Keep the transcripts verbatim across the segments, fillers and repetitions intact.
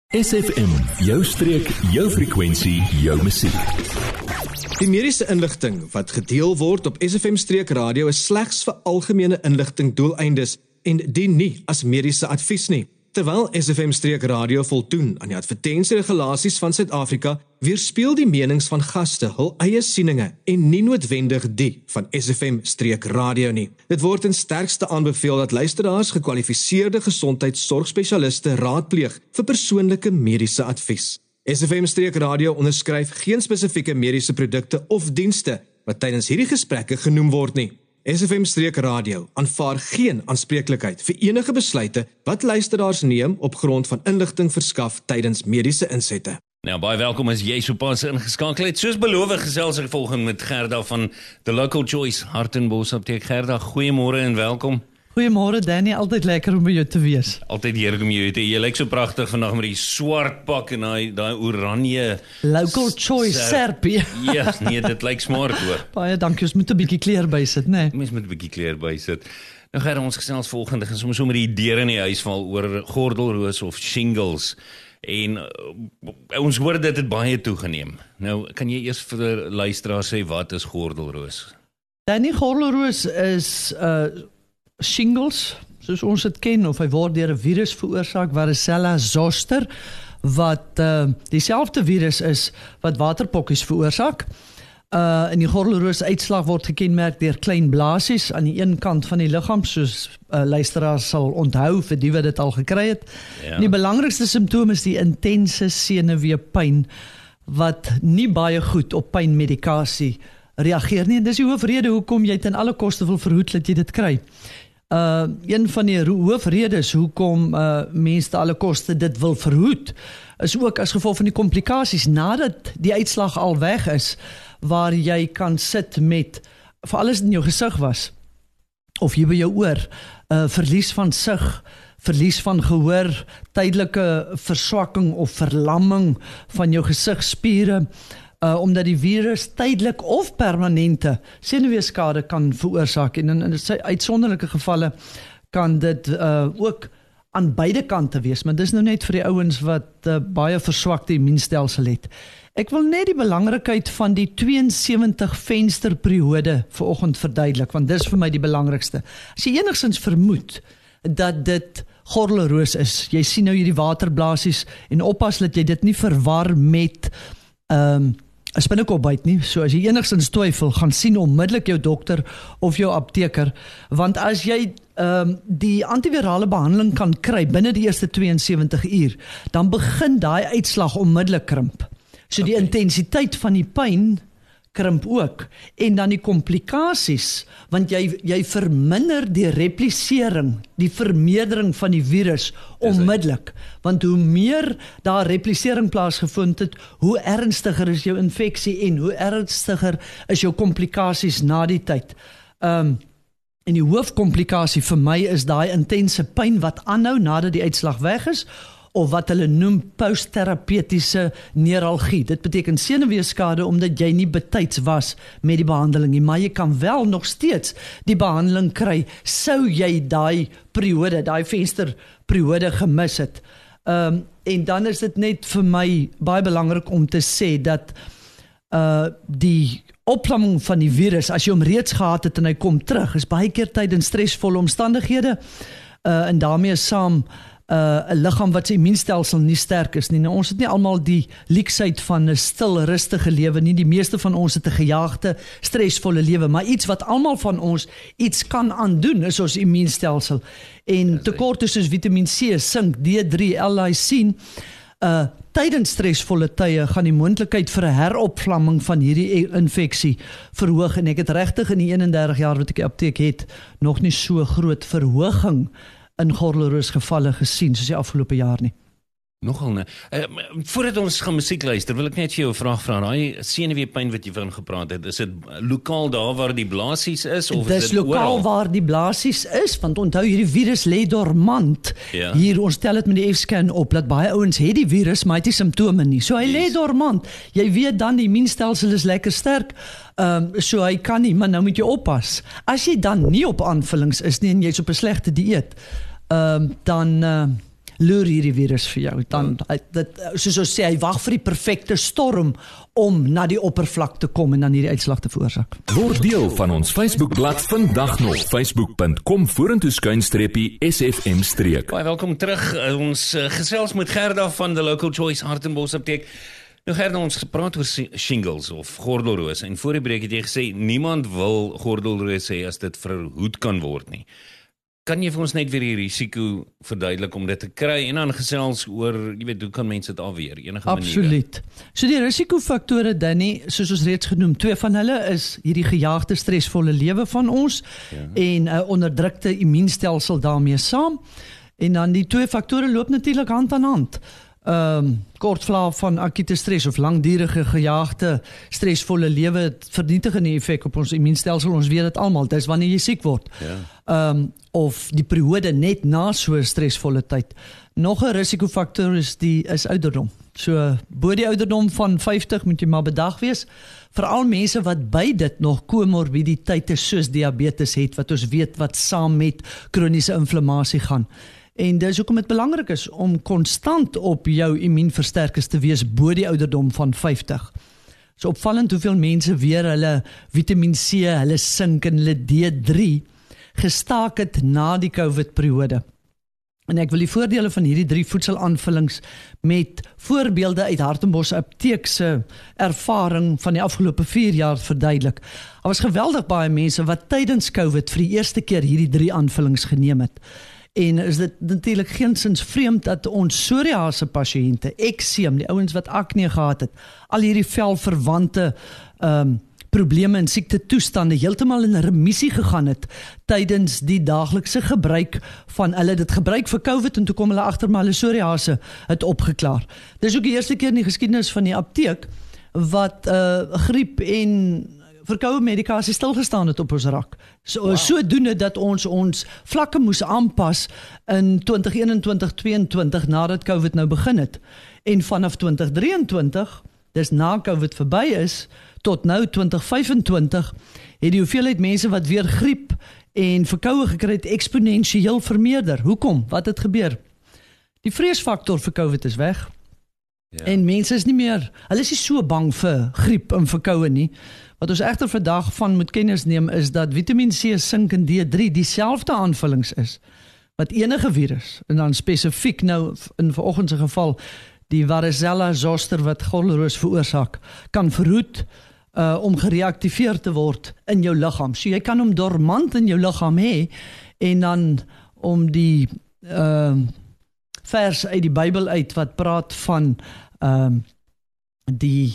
S F M, jou streek, jou frekwensie, jou musiek. Die mediese inligting wat gedeel word op S F M Streek Radio is slegs vir algemene inligting doeleindes en dien nie as mediese advies nie. Terwyl S F M Streek Radio voldoen aan die advertensieregulasies van Suid-Afrika, weerspieël die menings van gaste hul eie sieninge en nie noodwendig die van S F M Streek Radio nie. Dit word in sterkste aanbeveel dat luisteraars gekwalifiseerde gesondheidsorgspesialiste raadpleeg vir persoonlike mediese advies. S F M Streek Radio onderskryf geen spesifieke mediese produkte of dienste wat tydens hierdie gesprekke genoem word nie. S F M Streek Radio aanvaar geen aanspreeklikheid vir enige besluite wat luisteraars neem op grond van inligting verskaf tydens mediese insette. Nou, baie welkom as jy sopas ingeskakel het. Soos beloof gesels ek volgende met Gerda van The Local Choice, Hartenbos Apteek. Gerda, goeiemôre en welkom. Goeiemôre Danny, altyd lekker om by jou te wees. Altyd heerlik om jou te hê. Jy lyk so pragtig vandag met die swart pak en daai daai oranje Local Choice serpie. Ja, nee, dit lyk smart hoor. Baie dankie, ons moet 'n bietjie kleur bysit, né? Nee? Mens moet 'n bietjie kleur bysit. Nou gaan ons gesels volgende, ons sommer so met die deure in die huis val oor gordelroos of shingles. En uh, ons hoor dit het baie toegeneem. Nou, kan jy eers vir luisteraars sê wat is gordelroos? Danny, gordelroos is uh shingles, soos ons dit ken, of hy word deur 'n virus veroorsaak, Varicella zoster, wat uh, dieselfde virus is wat waterpokkies veroorsaak. Uh, en die gordelroos uitslag word gekenmerk deur klein blaasies aan die een kant van die liggaam, soos uh, luisteraars sal onthou vir die wat dit al gekry het. Ja. Die belangrikste simptoom is die intense senuweepyn, wat nie baie goed op pynmedikasie reageer nie. En dis die hoofrede hoekom jy ten alle koste wil verhoed dat jy dit kry. Uh, een van die hoofredes hoekom uh, mense te alle koste dit wil verhoed, is ook as gevolg van die komplikasies nadat die uitslag al weg is, waar jy kan sit met, vir alles in jou gesig was, of jy by jou oor, uh, verlies van sig, verlies van gehoor, tydelike verswakking of verlamming van jou gesigspiere, Uh, omdat die virus tydelik of permanente senuweeskade kan veroorsaak, en in, in uitsonderlike gevalle kan dit uh, ook aan beide kante wees, maar dis nou net vir die ouens wat uh, baie verswakte immuunstelsel het. Ek wil net die belangrikheid van die tweeënsewentig vensterperiode vanoggend verduidelik, want dis vir my die belangrikste. As jy enigstens vermoed dat dit gordelroos is, jy sien nou hierdie waterblaasies, en oppas dat jy dit nie verwar met um, 'n spinnekop byt nie, so as jy enigstens twyfel, gaan sien onmiddellik jou dokter of jou apteker, want as jy um, die antivirale behandeling kan kry binne die eerste tweeënsewentig uur, dan begin daai uitslag onmiddellik krimp. So die okay. intensiteit van die pyn krimp ook, en dan die komplikasies, want jy, jy verminder die replisering, die vermeerdering van die virus onmiddellik, want hoe meer daar replisering plaasgevind het, hoe ernstiger is jou infeksie en hoe ernstiger is jou komplikasies na die tyd. Um, en die hoofkomplikasie vir my is daai intense pyn wat aanhou nadat die uitslag weg is, of wat hulle noem postterapeutiese neuralgie. Dit beteken senuweeskade omdat jy nie betyds was met die behandeling nie, maar jy kan wel nog steeds die behandeling kry, sou jy daai periode, daai vensterperiode gemis het. Um, en dan is dit net vir my baie belangrik om te sê dat uh, die opvlamming van die virus, as jy hom reeds gehad het en hy kom terug, is baie keer tydens stresvolle omstandighede, uh, en daarmee saam Uh, 'n liggaam wat sy immuunstelsel nie sterk is nie. Nou, ons het nie almal die leksheid van 'n stil, rustige lewe nie. Die meeste van ons het 'n gejaagde, stresvolle lewe, maar iets wat almal van ons iets kan aandoen is ons immuunstelsel. En tekorte soos Vitamiin C, sink, D drie, L-lysine, uh, tydens stresvolle tye gaan die moontlikheid vir 'n heropvlamming van hierdie infeksie verhoog, en ek het regtig in die eenendertig jaar wat ek die apteek het, nog nie so groot verhoging in gordelroos gevalle gesien, soos die afgelope jaar nie. Nogal nie. Uh, voordat ons gaan musiek luister, wil ek net vir jou 'n vraag vra. Daai senuweepyn wat jy van gepraat het, is dit lokaal daar waar die blaasies is, of dis is dit lokaal oral? Waar die blaasies is, want onthou hierdie virus lê dormant. Ja. Hier, ons tel dit met die F-scan op, dat baie ouens het die virus, maar het die simptome nie. So hy yes. lê dormant. Jy weet dan, die immuunstelsel is lekker sterk, um, so hy kan nie, maar nou moet jy oppas. As jy dan nie op aanvullings is nie, en jy's op 'n slegte dieet, um, dan... Uh, loer hierdie virus vir jou. Dan, hy, dit, soos ons sê, hy wag vir die perfekte storm om na die oppervlak te kom en dan hierdie uitslag te veroorsaak. Word deel van ons Facebookblad vandag nog, facebook punt com vorentoe skuinstreepie S F M streek. Baie welkom terug. Ons uh, gesels met Gerda van The Local Choice Hartenbos Apteek. Nou Gerda, ons gepraat oor shingles of gordelroos en voor die breek het jy gesê niemand wil gordelroos hê as dit verhoed kan word nie. Kan jy vir ons net weer die risiko verduidelik om dit te kry en dan gesels oor, jy weet, hoe kan mense dit afweer? Enige maniere? Absoluut. So die risikofaktore, Danny, soos ons reeds genoem, twee van hulle is hierdie gejaagde stresvolle lewe van ons ja. en 'n uh, onderdrukte immuunstelsel daarmee saam. En dan die twee faktore loop natuurlik hand aan hand. Um, kortvlaag van akute stres of langdurige gejaagde stresvolle lewe het vernietigende effek op ons immuunstelsel, ons weet dit almal, dis wanneer jy siek word. Ja. Um, of die periode net na so 'n stresvolle tyd. Nog 'n risikofaktor is die is ouderdom. So bo die ouderdom van vyftig moet jy maar bedag wees, veral mense wat by dit nog komorbiditeite soos diabetes het, wat ons weet wat saam met kroniese inflammasie gaan. En dis hoekom dit belangrik is om konstant op jou immuunversterkers te wees bo die ouderdom van vyftig. So opvallend hoeveel mense weer hulle Vitamiin C, hulle sink en hulle D drie gestaak het na die COVID-periode. En ek wil die voordele van hierdie drie voedselaanvullings met voorbeelde uit Hartenbos Apteek se ervaring van die afgelope vier jaar verduidelik. Daar was geweldig baie mense wat tydens COVID vir die eerste keer hierdie drie aanvullings geneem het. En is dit natuurlik geensins vreemd dat ons psoriase pasiënte, ekseem, die ouens wat akne gehad het, al hierdie velverwante um, probleme en siekte toestande heeltemal in remissie gegaan het tydens die daaglikse gebruik van hulle dit gebruik vir COVID en toe kom hulle agter maar hulle psoriase het opgeklaar. Dis ook die eerste keer in die geskiedenis van die apteek wat uh, griep en verkoue medikasie stilgestaan het op ons rak. So, wow. Sodoende dat ons ons vlakke moes aanpas in twintig eenentwintig tweeëntwintig nadat COVID nou begin het. En vanaf twintig drieëntwintig, dis na COVID verby is, tot nou twintig vyfentwintig, het die hoeveelheid mense wat weer griep en verkoue gekry het eksponensieel vermeerder. Hoekom? Wat het gebeur? Die vreesfaktor vir COVID is weg. Ja. En mense is nie meer, hulle is nie so bang vir griep en verkoue nie. Wat ons egter vandag van moet kennis neem is dat Vitamiin C, sink en D drie dieselfde aanvullings is wat enige virus, en dan spesifiek nou in vanoggend se geval die varicella zoster wat gordelroos veroorsaak, kan verhoed uh, om gereaktiveer te word in jou liggaam. So jy kan hom dormant in jou liggaam hê en dan om die uh, vers uit die Bybel uit wat praat van uh, die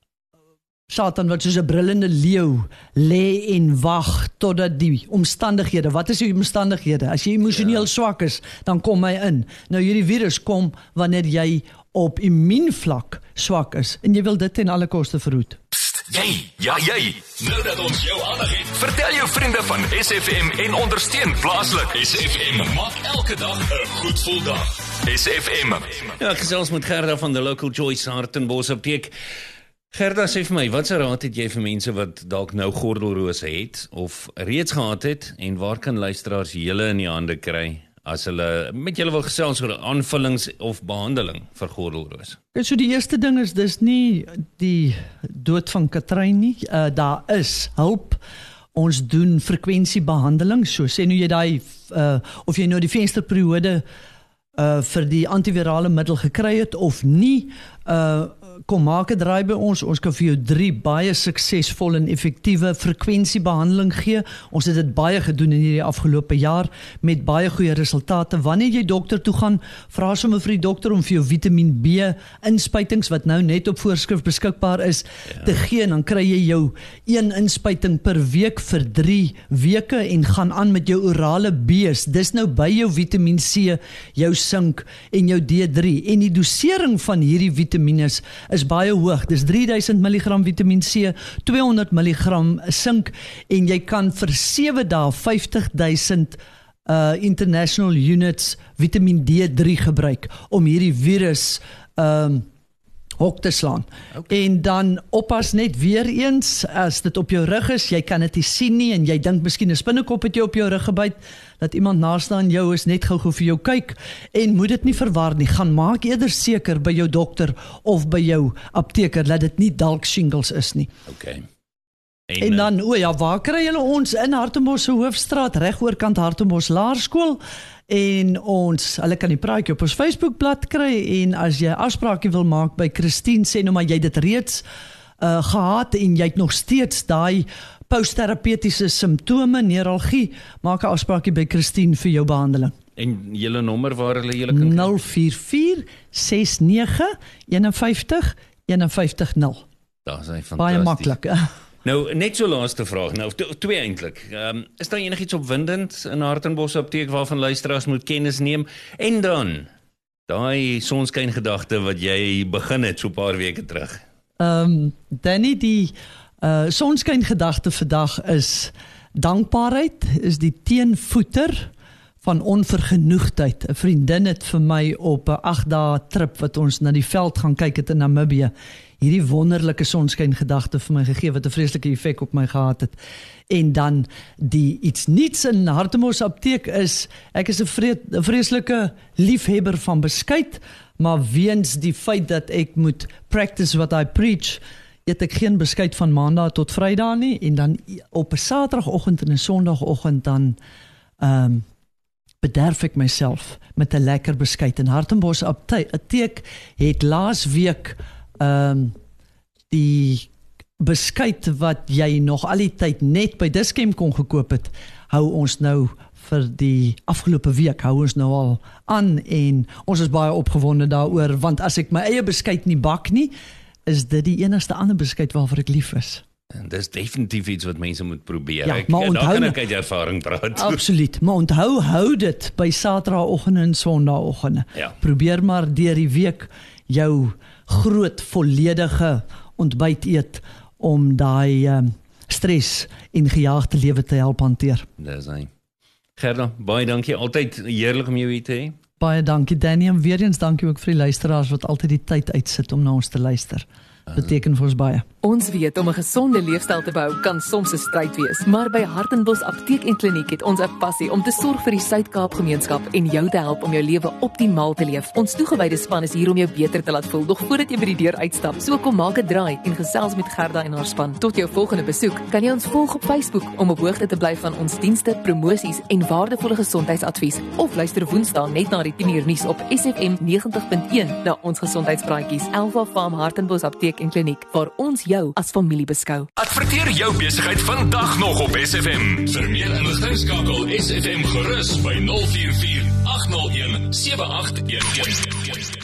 Satan wat soos 'n brullende leeu lê en wag totdat die omstandighede, wat is die omstandighede? As jy emosioneel ja. swak is, dan kom hy in. Nou hierdie virus kom wanneer jy op immuunvlak swak is en jy wil dit ten alle koste verhoed. Psst, jy, ja jy, nou dat ons jou aandag het, vertel jou vriende van S F M en ondersteun plaaslik. S F M maak elke dag 'n goed gevoel dag. S F M. Ja, ek gesels met Gerda van The Local Choice Hartenbos Apteek. Gerda, sê vir my, wat se raad het jy vir mense wat dalk nou gordelrose het of reeds gehad het en waar kan luisteraars julle in die hande kry as hulle met julle wil gesels oor aanvullings of behandeling vir gordelroos? So die eerste ding is, dis nie die dood van Katrijn nie, uh, daar is hulp. Ons doen frekwensiebehandeling, so sê nou jy daai, uh, of jy nou die vensterperiode uh, vir die antivirale middel gekry het of nie, uh, kom maak 'n draai by ons, ons kan vir jou drie baie suksesvolle en effektiewe frekwensiebehandeling gee. Ons het dit baie gedoen in hierdie afgelope jaar met baie goeie resultate. Wanneer jy dokter toe gaan, vra sommer vir die dokter om vir jou Vitamiin B inspuitings wat nou net op voorskrif beskikbaar is ja. te gee, en dan kry jy jou een inspuiting per week vir drie weke en gaan aan met jou orale B's. Dis nou by jou Vitamiin C, jou sink en jou D drie, en die dosering van hierdie vitamines is baie hoog. Dis drie duisend milligram Vitamiin C, tweehonderd milligram sink, en jy kan vir sewe dae vyftig duisend uh, international units Vitamiin D drie gebruik om hierdie virus um, hok te slaan. Okay. En dan oppas net weer eens, as dit op jou rug is, jy kan dit nie sien nie, en jy dink miskien 'n spinnekop het jou op jou rug gebyt, dat iemand naaste aan jou is, net gou-gou vir jou kyk, en moet dit nie verwar nie, gaan maak eerder seker by jou dokter, of by jou apteker, dat dit nie dalk shingles is nie. Okay. En, en dan, o ja, waar kry julle ons? In Hartenbos se Hoofstraat, reg oorkant Hartenbos Laerskool, en ons, hulle kan die praatjie op ons Facebookblad kry, en as jy afspraakie wil maak by Christine, sê nou maar jy dit reeds uh, gehad, en jy het nog steeds daai postterapeutiese simptome, neuralgie, maak 'n afspraakie by Christine vir jou behandeling. En julle nommer waar hulle julle kan nul vier vier ses nege een vyf een vyf nul. Daar is hy fantasties. Baie maklik. Nou, net so laaste vraag, nou, twee eintlik. Um, is daar enigiets opwindend in Hartenbos apteek waarvan luisteraars moet kennis neem? En dan, daai sonskyn-gedagte wat jy begin het so 'n paar weke terug. Um, Danny, die uh, sonskyn-gedagte vandag is dankbaarheid, is die teenvoeter van onvergenoegdheid. 'n Vriendin het vir my op 'n agt dae trip wat ons na die veld gaan kyk het in Namibië, hierdie wonderlike sonskyn-gedagte vir my gegee, wat 'n vreeslike effek op my gehad het. En dan die iets niets in Hartenbos apteek is, ek is 'n vre vreeslike liefhebber van beskuit, maar weens die feit dat ek moet practice what I preach, eet ek geen beskuit van maandag tot Vrydag nie, en dan op 'n Saterdagoggend en 'n Sondagoggend dan um, bederf ek myself met 'n lekker beskuit. En Hartenbos apteek het laas week um, die beskuit wat jy nog al die tyd net by Dischem kon gekoop het, hou ons nou vir die afgelope week, hou ons nou al aan, en ons is baie opgewonde daaroor, want as ek my eie beskuit nie bak nie, is dit die enigste ander beskuit waarvoor ek lief is. En dis definitief iets wat mense moet probeer. Ja, ek, maar onthou, daar kan ek uit ervaring praat. Absoluut, maar onthou, hou dit by Saterdagoggend en Sondagoggend. Ja. Probeer maar deur die week jou groot, volledige ontbyt eet, om daai um, stres en gejaagde lewe te help hanteer. Dis hy. Gerda, baie dankie, altyd heerlik om jou hier te hê. Baie dankie Danny, en weer eens dankie ook vir die luisteraars wat altyd die tyd uitsit om na ons te luister. Beteken vir ons baie. Ons weet om 'n gesonde leefstyl te bou kan soms 'n stryd wees, maar by Hartenbos Apteek en Kliniek het ons 'n passie om te sorg vir die Suid-Kaap gemeenskap en jou te help om jou lewe optimaal te leef. Ons toegewyde span is hier om jou beter te laat voel, nog voordat jy by die deur uitstap. So kom maak 'n draai en gesels met Gerda en haar span. Tot jou volgende besoek, kan jy ons volg op Facebook om op hoogte te bly van ons dienste, promosies en waardevolle gesondheidsadvies, of luister Woensdae net na die tien uur nuus op S F M negentig punt een na ons gesondheidspraatjies Alpha Farm Hartenbos Apteek en Kliniek, waar ons jou as familie beskou. Adverteer jou besigheid vandag nog op S F M. Vir meer inligting skakel S F M gerus by nul vier vier agt nul een sewe agt een een.